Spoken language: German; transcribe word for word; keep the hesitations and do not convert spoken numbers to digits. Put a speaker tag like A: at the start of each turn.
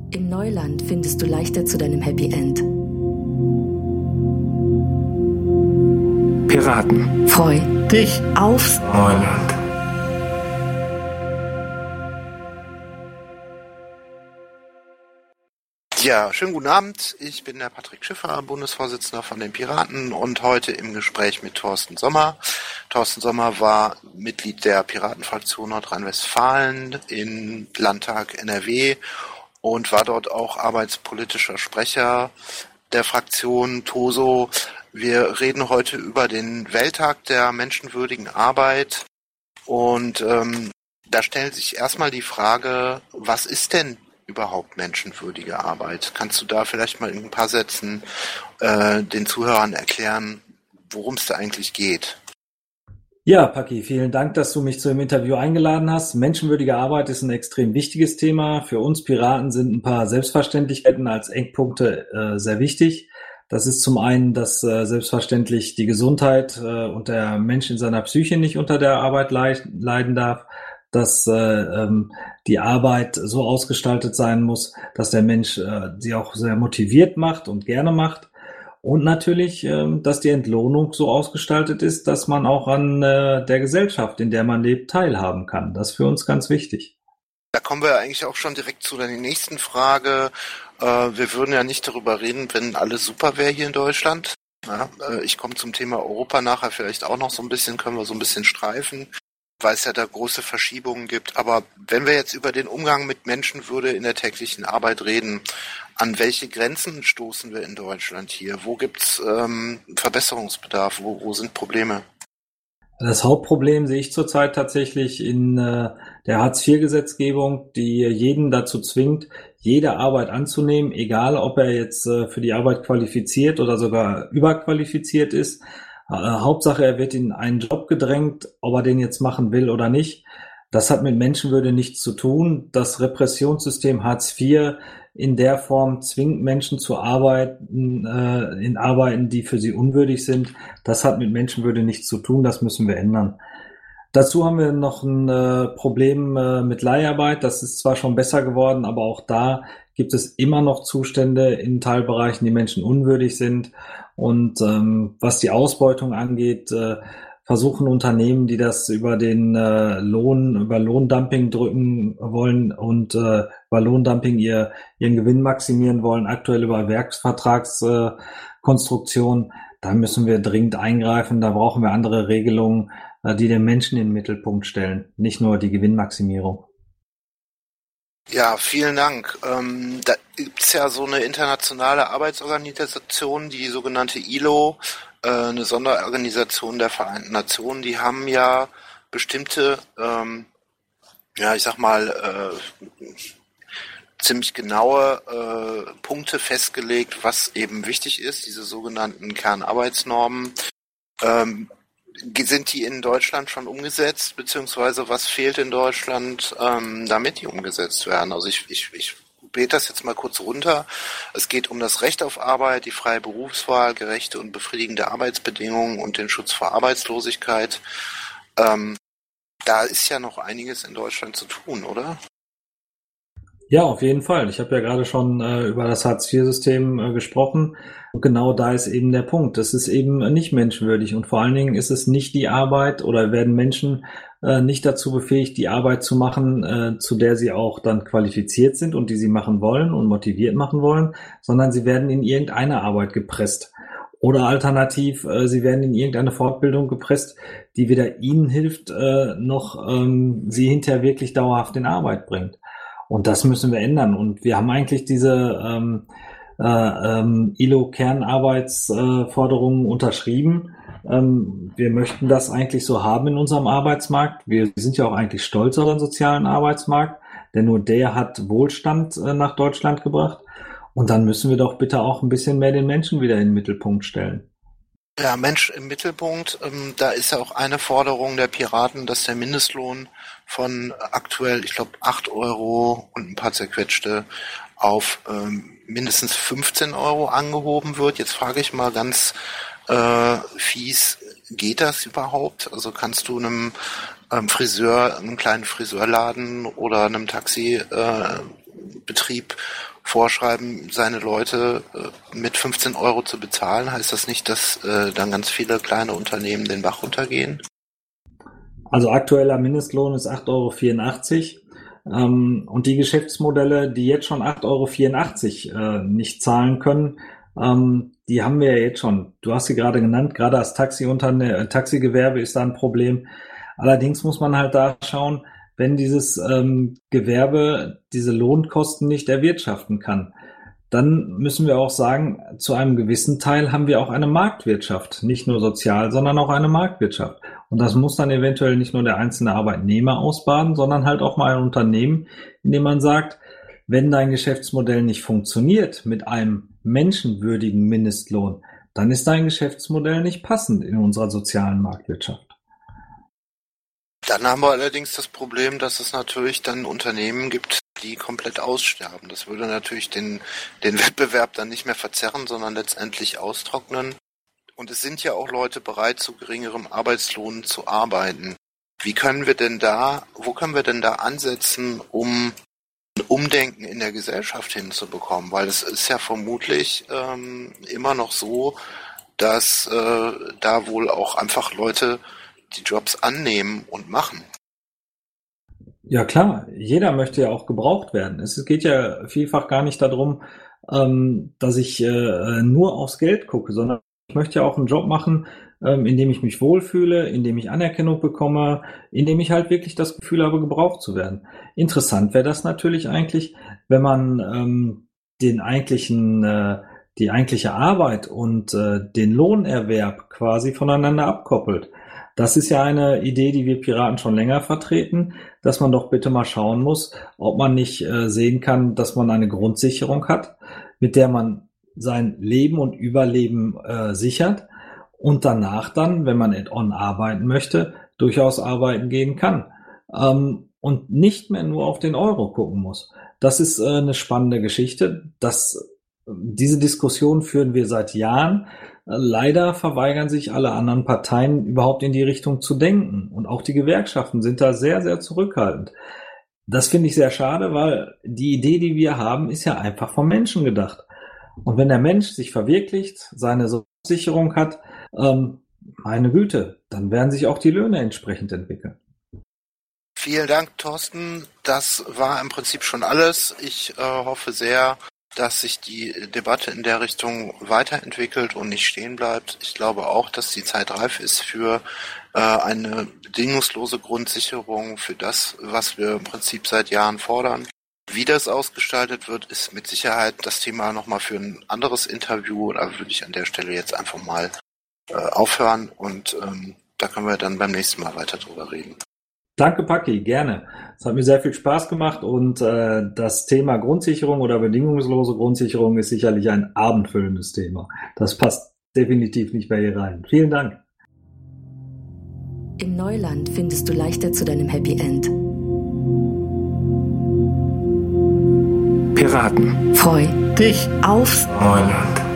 A: Im Neuland findest du leichter zu deinem Happy End.
B: Piraten.
A: Freu
B: dich
A: aufs
B: Neuland.
C: Ja, schönen guten Abend. Ich bin der Patrick Schiffer, Bundesvorsitzender von den Piraten und heute im Gespräch mit Thorsten Sommer. Thorsten Sommer war Mitglied der Piratenfraktion Nordrhein-Westfalen im Landtag N R W und war dort auch arbeitspolitischer Sprecher der Fraktion TOSO. Wir reden heute über den Welttag der menschenwürdigen Arbeit und ähm, da stellt sich erstmal die Frage, was ist denn überhaupt menschenwürdige Arbeit? Kannst du da vielleicht mal in ein paar Sätzen äh, den Zuhörern erklären, worum es da eigentlich geht?
D: Ja, Paki, vielen Dank, dass du mich zu dem Interview eingeladen hast. Menschenwürdige Arbeit ist ein extrem wichtiges Thema. Für uns Piraten sind ein paar Selbstverständlichkeiten als Eckpunkte äh, sehr wichtig. Das ist zum einen, dass äh, selbstverständlich die Gesundheit äh, und der Mensch in seiner Psyche nicht unter der Arbeit leid, leiden darf, dass äh, ähm, die Arbeit so ausgestaltet sein muss, dass der Mensch äh, sie auch sehr motiviert macht und gerne macht. Und natürlich, ähm, dass die Entlohnung so ausgestaltet ist, dass man auch an äh, der Gesellschaft, in der man lebt, teilhaben kann. Das ist für uns ganz wichtig.
C: Da kommen wir eigentlich auch schon direkt zu der nächsten Frage. Äh, wir würden ja nicht darüber reden, wenn alles super wäre hier in Deutschland. Ja, äh, ich komme zum Thema Europa nachher vielleicht auch noch so ein bisschen, können wir so ein bisschen streifen, weil es ja da große Verschiebungen gibt. Aber wenn wir jetzt über den Umgang mit Menschenwürde in der täglichen Arbeit reden, an welche Grenzen stoßen wir in Deutschland hier? Wo gibt's ähm, Verbesserungsbedarf? Wo, wo sind Probleme?
D: Das Hauptproblem sehe ich zurzeit tatsächlich in äh, der Hartz vier Gesetzgebung, die jeden dazu zwingt, jede Arbeit anzunehmen, egal ob er jetzt äh, für die Arbeit qualifiziert oder sogar überqualifiziert ist. Äh, Hauptsache, er wird in einen Job gedrängt, ob er den jetzt machen will oder nicht. Das hat mit Menschenwürde nichts zu tun. Das Repressionssystem Hartz vier in der Form zwingt Menschen zu arbeiten, äh, in Arbeiten, die für sie unwürdig sind. Das hat mit Menschenwürde nichts zu tun. Das müssen wir ändern. Dazu haben wir noch ein äh, Problem äh, mit Leiharbeit. Das ist zwar schon besser geworden, aber auch da gibt es immer noch Zustände in Teilbereichen, die Menschen unwürdig sind. Und ähm, was die Ausbeutung angeht, äh, versuchen Unternehmen, die das über den äh, Lohn, über Lohndumping drücken wollen und äh, über Lohndumping ihr, ihren Gewinn maximieren wollen, aktuell über Werksvertragskonstruktion, äh, da müssen wir dringend eingreifen. Da brauchen wir andere Regelungen, äh, die den Menschen in den Mittelpunkt stellen, nicht nur die Gewinnmaximierung.
C: Ja, vielen Dank. Ähm, da gibt's ja so eine internationale Arbeitsorganisation, die sogenannte I L O, äh, eine Sonderorganisation der Vereinten Nationen. Die haben ja bestimmte, ähm, ja, ich sag mal, äh, ziemlich genaue äh, Punkte festgelegt, was eben wichtig ist, diese sogenannten Kernarbeitsnormen. Ähm, Sind die in Deutschland schon umgesetzt, beziehungsweise was fehlt in Deutschland, ähm, damit die umgesetzt werden? Also ich, ich, ich bete das jetzt mal kurz runter. Es geht um das Recht auf Arbeit, die freie Berufswahl, gerechte und befriedigende Arbeitsbedingungen und den Schutz vor Arbeitslosigkeit. Ähm, da ist ja noch einiges in Deutschland zu tun, oder?
D: Ja, auf jeden Fall. Ich habe ja gerade schon äh, über das Hartz vier System äh, gesprochen. Und genau da ist eben der Punkt. Das ist eben nicht menschenwürdig. Und vor allen Dingen ist es nicht die Arbeit oder werden Menschen äh, nicht dazu befähigt, die Arbeit zu machen, äh, zu der sie auch dann qualifiziert sind und die sie machen wollen und motiviert machen wollen, sondern sie werden in irgendeine Arbeit gepresst. Oder alternativ, äh, sie werden in irgendeine Fortbildung gepresst, die weder ihnen hilft, äh, noch ähm, sie hinterher wirklich dauerhaft in Arbeit bringt. Und das müssen wir ändern. Und wir haben eigentlich diese ähm, äh, ähm, I L O-Kernarbeitsforderungen äh, unterschrieben. Ähm, wir möchten das eigentlich so haben in unserem Arbeitsmarkt. Wir sind ja auch eigentlich stolz auf unseren sozialen Arbeitsmarkt, denn nur der hat Wohlstand äh, nach Deutschland gebracht. Und dann müssen wir doch bitte auch ein bisschen mehr den Menschen wieder in den Mittelpunkt stellen.
C: Ja, Mensch im Mittelpunkt, ähm, da ist ja auch eine Forderung der Piraten, dass der Mindestlohn von aktuell, ich glaube, acht Euro und ein paar zerquetschte auf ähm, mindestens fünfzehn Euro angehoben wird. Jetzt frage ich mal ganz äh, fies, geht das überhaupt? Also kannst du einem ähm, Friseur, einem kleinen Friseurladen oder einem Taxibetrieb äh, vorschreiben, seine Leute äh, mit fünfzehn Euro zu bezahlen, heißt das nicht, dass äh, dann ganz viele kleine Unternehmen den Bach runtergehen?
D: Also aktueller Mindestlohn ist acht Euro vierundachtzig. Ähm, und die Geschäftsmodelle, die jetzt schon acht Euro vierundachtzig äh, nicht zahlen können, ähm, die haben wir ja jetzt schon. Du hast sie gerade genannt, gerade das Taxiunterne- äh, Taxigewerbe ist da ein Problem. Allerdings muss man halt da schauen, wenn dieses ähm, Gewerbe diese Lohnkosten nicht erwirtschaften kann, dann müssen wir auch sagen, zu einem gewissen Teil haben wir auch eine Marktwirtschaft, nicht nur sozial, sondern auch eine Marktwirtschaft. Und das muss dann eventuell nicht nur der einzelne Arbeitnehmer ausbaden, sondern halt auch mal ein Unternehmen, in dem man sagt, wenn dein Geschäftsmodell nicht funktioniert mit einem menschenwürdigen Mindestlohn, dann ist dein Geschäftsmodell nicht passend in unserer sozialen Marktwirtschaft.
C: Dann haben wir allerdings das Problem, dass es natürlich dann Unternehmen gibt, die komplett aussterben. Das würde natürlich den, den Wettbewerb dann nicht mehr verzerren, sondern letztendlich austrocknen. Und es sind ja auch Leute bereit, zu geringerem Arbeitslohn zu arbeiten. Wie können wir denn da, wo können wir denn da ansetzen, um ein Umdenken in der Gesellschaft hinzubekommen? Weil es ist ja vermutlich ähm, immer noch so, dass äh, da wohl auch einfach Leute die Jobs annehmen und machen.
D: Ja klar, jeder möchte ja auch gebraucht werden. Es geht ja vielfach gar nicht darum, ähm, dass ich äh, nur aufs Geld gucke, sondern ich möchte ja auch einen Job machen, ähm, in dem ich mich wohlfühle, in dem ich Anerkennung bekomme, in dem ich halt wirklich das Gefühl habe, gebraucht zu werden. Interessant wäre das natürlich eigentlich, wenn man ähm, den eigentlichen, äh, die eigentliche Arbeit und äh, den Lohnerwerb quasi voneinander abkoppelt. Das ist ja eine Idee, die wir Piraten schon länger vertreten, dass man doch bitte mal schauen muss, ob man nicht äh, sehen kann, dass man eine Grundsicherung hat, mit der man sein Leben und Überleben äh, sichert und danach dann, wenn man add-on arbeiten möchte, durchaus arbeiten gehen kann ähm, und nicht mehr nur auf den Euro gucken muss. Das ist äh, eine spannende Geschichte. Das, diese Diskussion führen wir seit Jahren. Leider verweigern sich alle anderen Parteien überhaupt in die Richtung zu denken. Und auch die Gewerkschaften sind da sehr, sehr zurückhaltend. Das finde ich sehr schade, weil die Idee, die wir haben, ist ja einfach vom Menschen gedacht. Und wenn der Mensch sich verwirklicht, seine Sicherung hat, ähm, meine Güte, dann werden sich auch die Löhne entsprechend entwickeln.
C: Vielen Dank, Thorsten. Das war im Prinzip schon alles. Ich äh, hoffe sehr, dass sich die Debatte in der Richtung weiterentwickelt und nicht stehen bleibt. Ich glaube auch, dass die Zeit reif ist für äh, eine bedingungslose Grundsicherung, für das, was wir im Prinzip seit Jahren fordern. Wie das ausgestaltet wird, ist mit Sicherheit das Thema nochmal für ein anderes Interview. Da würde ich an der Stelle jetzt einfach mal äh, aufhören und ähm, da können wir dann beim nächsten Mal weiter drüber reden.
D: Danke, Paki, gerne. Es hat mir sehr viel Spaß gemacht und äh, das Thema Grundsicherung oder bedingungslose Grundsicherung ist sicherlich ein abendfüllendes Thema. Das passt definitiv nicht bei hier rein. Vielen Dank.
A: Im Neuland findest du leichter zu deinem Happy End.
B: Piraten.
A: Freu
B: dich
A: aufs
B: Neuland.